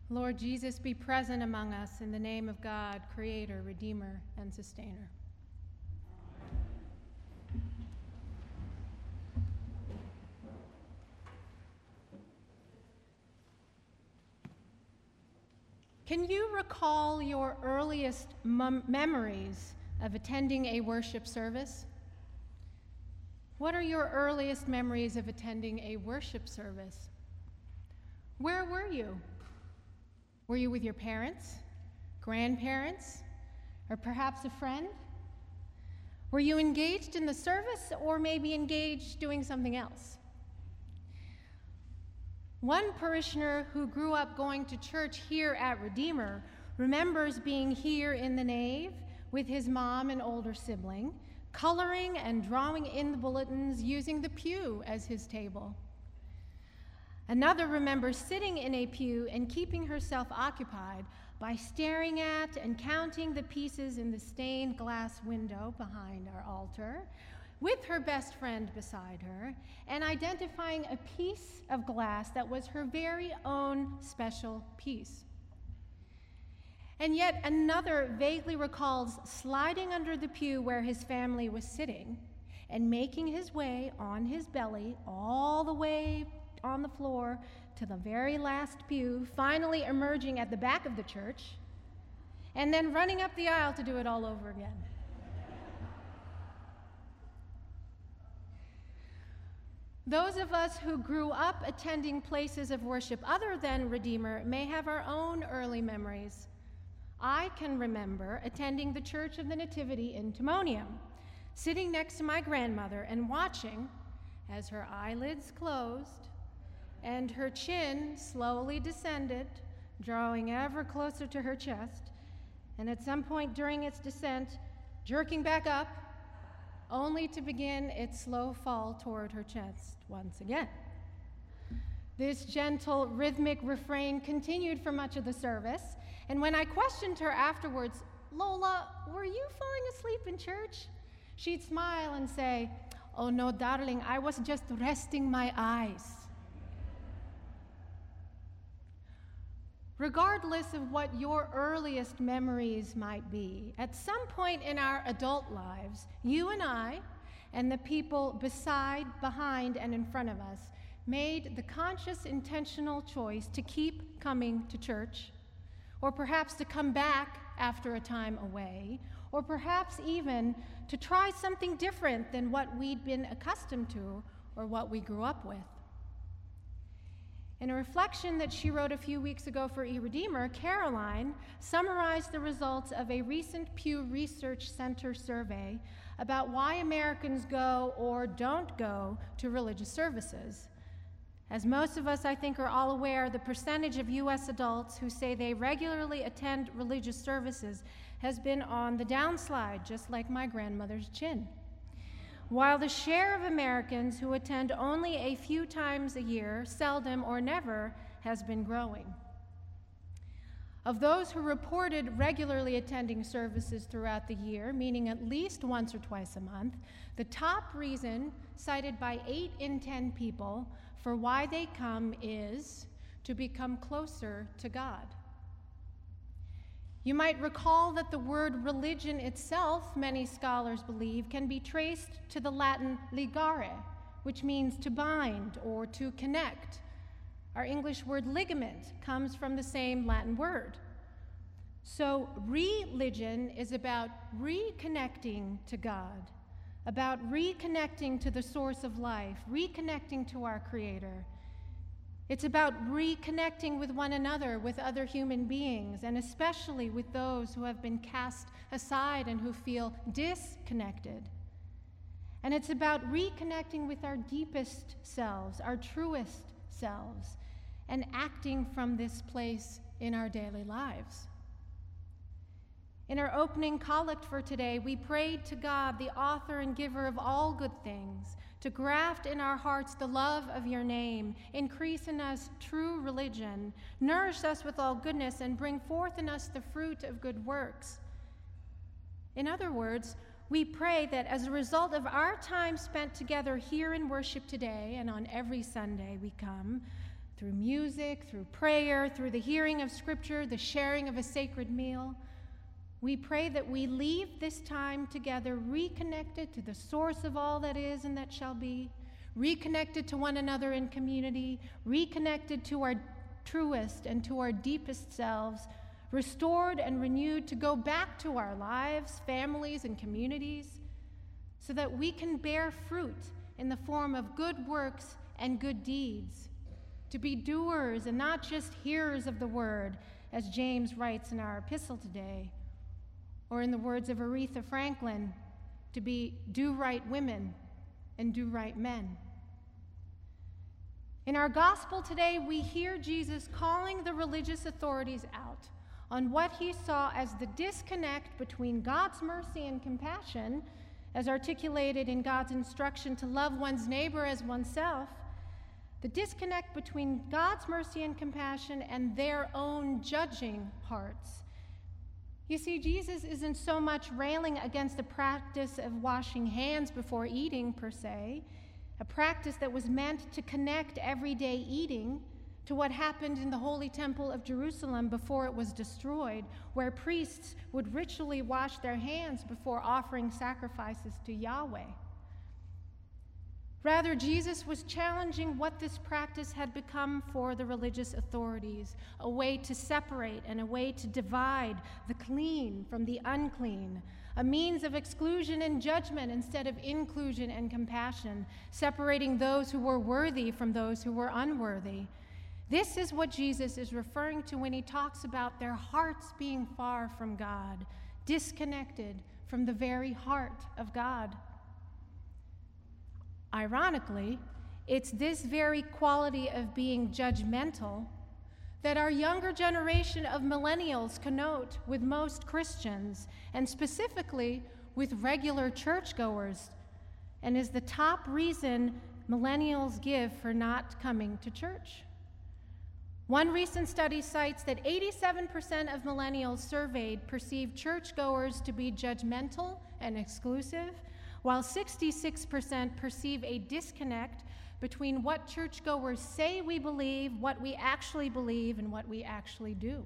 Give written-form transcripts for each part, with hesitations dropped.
Lord Jesus, be present among us in the name of God, Creator, Redeemer, and Sustainer. Can you recall your earliest memories of attending a worship service? What are your earliest memories of attending a worship service? Where were you? Were you with your parents, grandparents, or perhaps a friend? Were you engaged in the service or maybe engaged doing something else? One parishioner who grew up going to church here at Redeemer remembers being here in the nave with his mom and older sibling, coloring and drawing in the bulletins using the pew as his table. Another remembers sitting in a pew and keeping herself occupied by staring at and counting the pieces in the stained glass window behind our altar, with her best friend beside her, and identifying a piece of glass that was her very own special piece. And yet another vaguely recalls sliding under the pew where his family was sitting and making his way on his belly all the way on the floor to the very last pew, finally emerging at the back of the church, and then running up the aisle to do it all over again. Those of us who grew up attending places of worship other than Redeemer may have our own early memories. I can remember attending the Church of the Nativity in Timonium, sitting next to my grandmother and watching as her eyelids closed and her chin slowly descended, drawing ever closer to her chest, and at some point during its descent, jerking back up, only to begin its slow fall toward her chest once again. This gentle, rhythmic refrain continued for much of the service, and when I questioned her afterwards, "Lola, were you falling asleep in church?" she'd smile and say, "Oh no, darling, I was just resting my eyes." Regardless of what your earliest memories might be, at some point in our adult lives, you and I, and the people beside, behind, and in front of us, made the conscious, intentional choice to keep coming to church, or perhaps to come back after a time away, or perhaps even to try something different than what we'd been accustomed to or what we grew up with. In a reflection that she wrote a few weeks ago for eRedeemer, Caroline summarized the results of a recent Pew Research Center survey about why Americans go or don't go to religious services. As most of us, I think, are all aware, the percentage of U.S. adults who say they regularly attend religious services has been on the downslide, just like my grandmother's chin, while the share of Americans who attend only a few times a year, seldom or never, has been growing. Of those who reported regularly attending services throughout the year, meaning at least once or twice a month, the top reason cited by 8 in 10 people for why they come is to become closer to God. You might recall that the word religion itself, many scholars believe, can be traced to the Latin ligare, which means to bind or to connect. Our English word ligament comes from the same Latin word. So religion is about reconnecting to God, about reconnecting to the source of life, reconnecting to our Creator. It's about reconnecting with one another, with other human beings, and especially with those who have been cast aside and who feel disconnected. And it's about reconnecting with our deepest selves, our truest selves, and acting from this place in our daily lives. In our opening collect for today, we prayed to God, the author and giver of all good things, to graft in our hearts the love of your name, increase in us true religion, nourish us with all goodness, and bring forth in us the fruit of good works. In other words, we pray that as a result of our time spent together here in worship today and on every Sunday we come, through music, through prayer, through the hearing of Scripture, the sharing of a sacred meal. We pray that we leave this time together reconnected to the source of all that is and that shall be, reconnected to one another in community, reconnected to our truest and to our deepest selves, restored and renewed to go back to our lives, families, and communities, so that we can bear fruit in the form of good works and good deeds, to be doers and not just hearers of the word, as James writes in our epistle today, or in the words of Aretha Franklin, to be do-right women and do-right men. In our gospel today, we hear Jesus calling the religious authorities out on what he saw as the disconnect between God's mercy and compassion, as articulated in God's instruction to love one's neighbor as oneself, the disconnect between God's mercy and compassion and their own judging hearts. You see, Jesus isn't so much railing against the practice of washing hands before eating, per se, a practice that was meant to connect everyday eating to what happened in the Holy Temple of Jerusalem before it was destroyed, where priests would ritually wash their hands before offering sacrifices to Yahweh. Rather, Jesus was challenging what this practice had become for the religious authorities, a way to separate and a way to divide the clean from the unclean, a means of exclusion and judgment instead of inclusion and compassion, separating those who were worthy from those who were unworthy. This is what Jesus is referring to when he talks about their hearts being far from God, disconnected from the very heart of God. Ironically, it's this very quality of being judgmental that our younger generation of millennials connote with most Christians, and specifically with regular churchgoers, and is the top reason millennials give for not coming to church. One recent study cites that 87% of millennials surveyed perceived churchgoers to be judgmental and exclusive, while 66% perceive a disconnect between what churchgoers say we believe, what we actually believe, and what we actually do.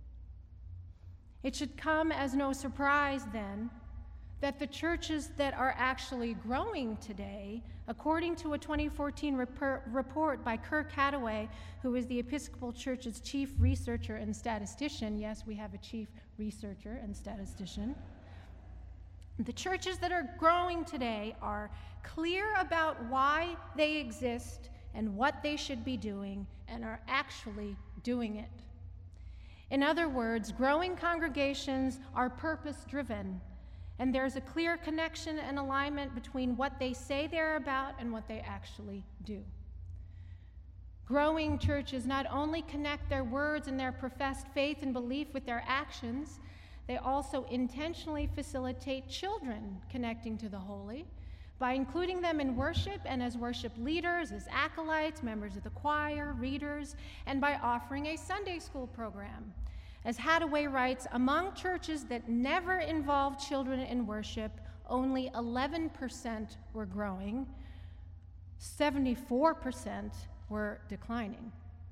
It should come as no surprise, then, that the churches that are actually growing today, according to a 2014 report by Kirk Hathaway, who is the Episcopal Church's chief researcher and statistician — yes, we have a chief researcher and statistician — the churches that are growing today are clear about why they exist and what they should be doing, and are actually doing it. In other words, growing congregations are purpose-driven, and there's a clear connection and alignment between what they say they're about and what they actually do. Growing churches not only connect their words and their professed faith and belief with their actions, they also intentionally facilitate children connecting to the holy by including them in worship and as worship leaders, as acolytes, members of the choir, readers, and by offering a Sunday school program. As Hathaway writes, among churches that never involved children in worship, only 11% were growing, 74% were declining.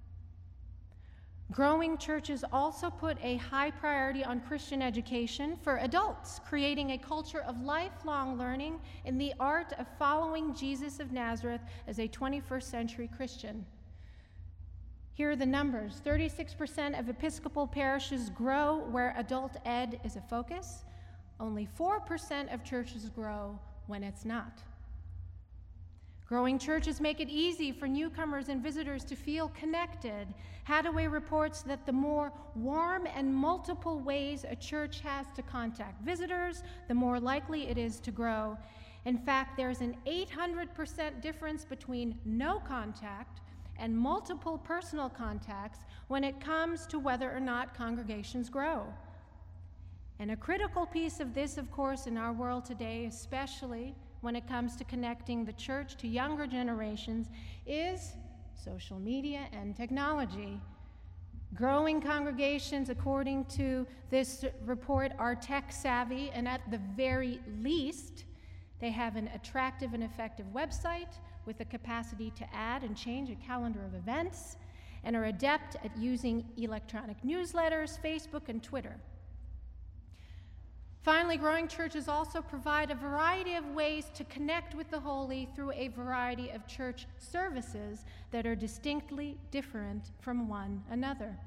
Growing churches also put a high priority on Christian education for adults, creating a culture of lifelong learning in the art of following Jesus of Nazareth as a 21st century Christian. Here are the numbers. 36% of Episcopal parishes grow where adult ed is a focus. Only 4% of churches grow when it's not. Growing churches make it easy for newcomers and visitors to feel connected. Hathaway reports that the more warm and multiple ways a church has to contact visitors, the more likely it is to grow. In fact, there's an 800% difference between no contact and multiple personal contacts when it comes to whether or not congregations grow. And a critical piece of this, of course, in our world today, especially when it comes to connecting the church to younger generations, is social media and technology. Growing congregations, according to this report, are tech savvy, and at the very least, they have an attractive and effective website with the capacity to add and change a calendar of events, and are adept at using electronic newsletters, Facebook, and Twitter. Finally, growing churches also provide a variety of ways to connect with the holy through a variety of church services that are distinctly different from one another.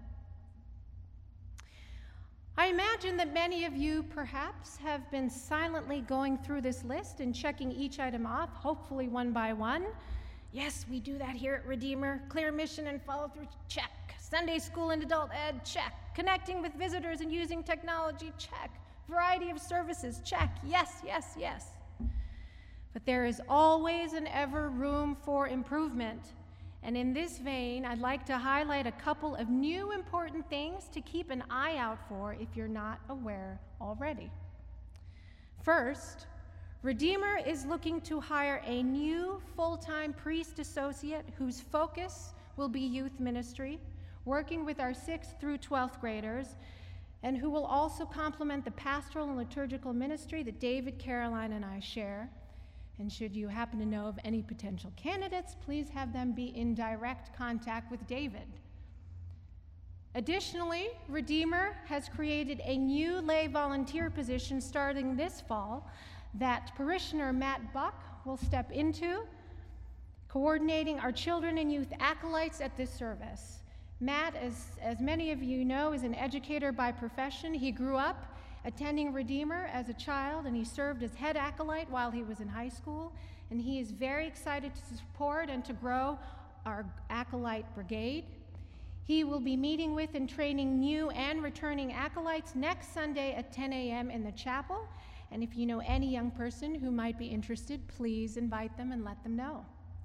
I imagine that many of you perhaps have been silently going through this list and checking each item off, hopefully one by one. Yes, we do that here at Redeemer. Clear mission and follow through, check. Sunday school and adult ed, check. Connecting with visitors and using technology, check. Variety of services, check. Yes, yes, yes. But there is always and ever room for improvement. And in this vein, I'd like to highlight a couple of new important things to keep an eye out for if you're not aware already. First, Redeemer is looking to hire a new full-time priest associate whose focus will be youth ministry, working with our 6th through 12th graders, and who will also complement the pastoral and liturgical ministry that David, Caroline, and I share. And should you happen to know of any potential candidates, please have them be in direct contact with David. Additionally, Redeemer has created a new lay volunteer position starting this fall that parishioner Matt Buck will step into, coordinating our children and youth acolytes at this service. Matt, as many of you know, is an educator by profession. He grew up attending Redeemer as a child, and he served as head acolyte while he was in high school, and he is very excited to support and to grow our acolyte brigade. He will be meeting with and training new and returning acolytes next Sunday at 10 a.m. in the chapel, and if you know any young person who might be interested, please invite them and let them know.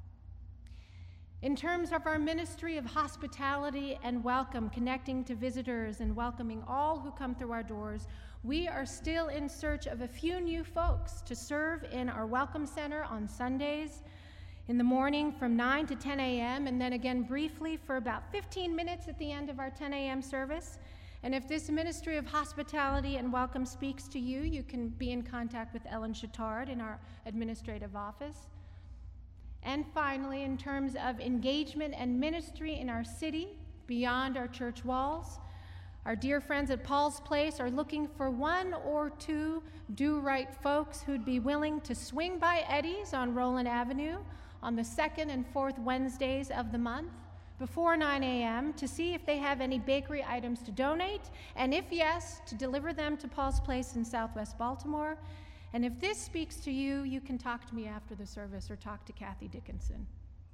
In terms of our ministry of hospitality and welcome, connecting to visitors and welcoming all who come through our doors, we are still in search of a few new folks to serve in our Welcome Center on Sundays in the morning from 9 to 10 a.m., and then again briefly for about 15 minutes at the end of our 10 a.m. service. And if this ministry of hospitality and welcome speaks to you, you can be in contact with Ellen Chittard in our administrative office. And finally, in terms of engagement and ministry in our city, beyond our church walls, our dear friends at Paul's Place are looking for 1 or 2 do-right folks who'd be willing to swing by Eddie's on Roland Avenue on the 2nd and 4th Wednesdays of the month before 9 a.m. to see if they have any bakery items to donate, and if yes, to deliver them to Paul's Place in Southwest Baltimore. And if this speaks to you, you can talk to me after the service or talk to Kathy Dickinson.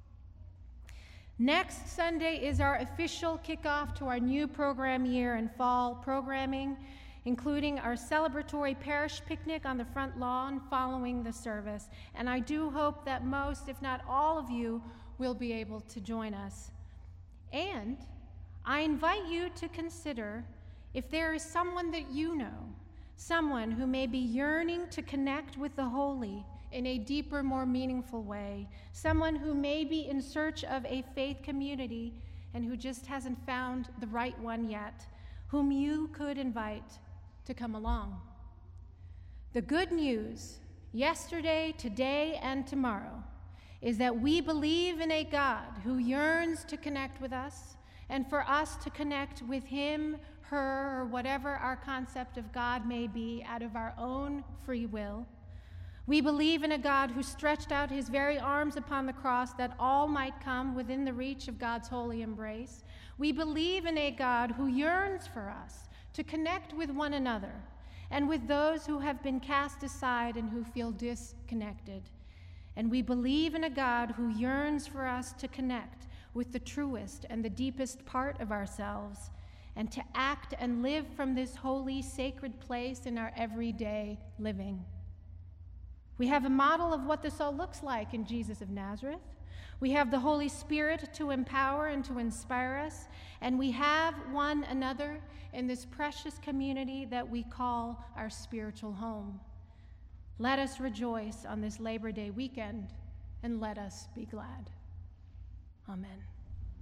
Next Sunday is our official kickoff to our new program year and fall programming, including our celebratory parish picnic on the front lawn following the service. And I do hope that most, if not all of you, will be able to join us. And I invite you to consider if there is someone that you know, someone who may be yearning to connect with the holy in a deeper, more meaningful way, someone who may be in search of a faith community and who just hasn't found the right one yet, whom you could invite to come along. The good news, yesterday, today, and tomorrow, is that we believe in a God who yearns to connect with us and for us to connect with him, her, or whatever our concept of God may be out of our own free will. We believe in a God who stretched out his very arms upon the cross that all might come within the reach of God's holy embrace. We believe in a God who yearns for us to connect with one another and with those who have been cast aside and who feel disconnected. And we believe in a God who yearns for us to connect with the truest and the deepest part of ourselves, and to act and live from this holy, sacred place in our everyday living. We have a model of what this all looks like in Jesus of Nazareth. We have the Holy Spirit to empower and to inspire us, and we have one another in this precious community that we call our spiritual home. Let us rejoice on this Labor Day weekend, and let us be glad. Amen.